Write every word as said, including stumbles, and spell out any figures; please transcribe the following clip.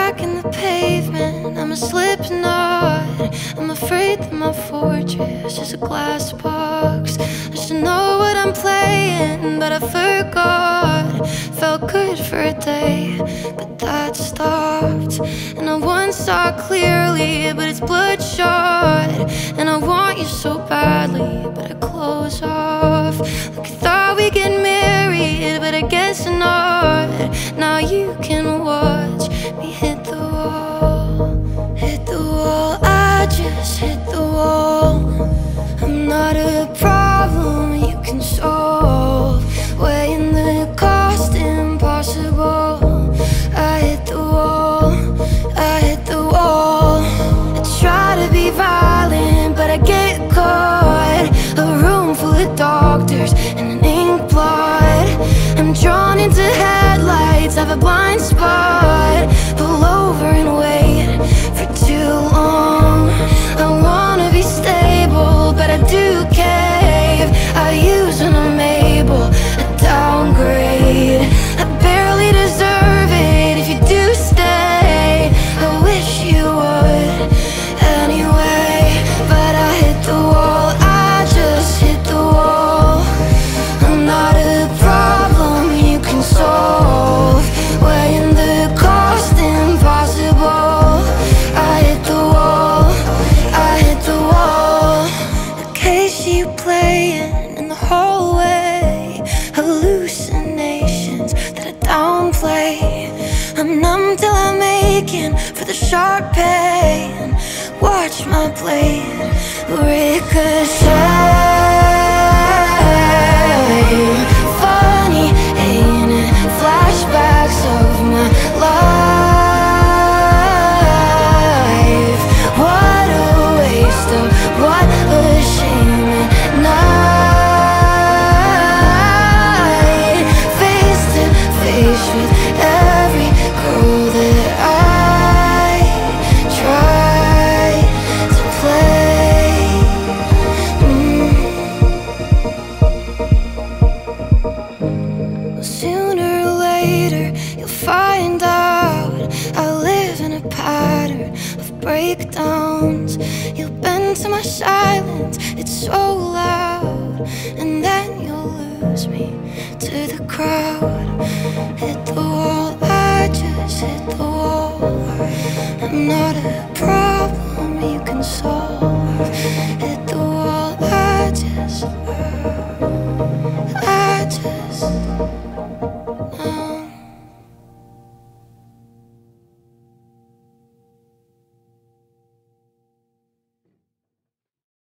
crack in the pavement, I'm a slipknot. I'm afraid that my fortress is a glass box. I should know what I'm playing, but I forgot. Felt good for a day, but that stopped. And I once saw clearly, but it's bloodshot. And I want you so badly, but I close off. Like I thought we'd get married, but I guess not. Now you can watch me hit the wall. Hit the wall, I just hit the wall. I'm not a problem you can solve. Weighing the cost impossible. I hit the wall, I hit the wall. I try to be violent, but I get caught. A room full of doctors and an ink blot. I'm drawn into headlights, have a blind spot. Pull over and wait for too long. I wanna be stable, but I do cave. I use when I'm able, I downgrade. I barely deserve it if you do stay. I wish you would anyway, but I hit the wall, I just hit the wall. I'm not a problem you can solve. Weighing the cost impossible. I hit the wall, I hit the wall. The case you playing in the hallway, hallucinations that I downplay. I'm numb till I'm aching for the sharp pain. Watch my blade ricochet. Funny, ain't it? Flashbacks of my life. What a waste of, what a shame at night. Face to face with every girl that I try to play. mm. Well, sooner or later you'll find out I live in a pattern of breakdowns. You'll bend to my silence, it's so loud. And then you'll lose me to the crowd. Hit the wall, I just hit the wall. I'm not a problem you can solve. Hit the wall, I just I just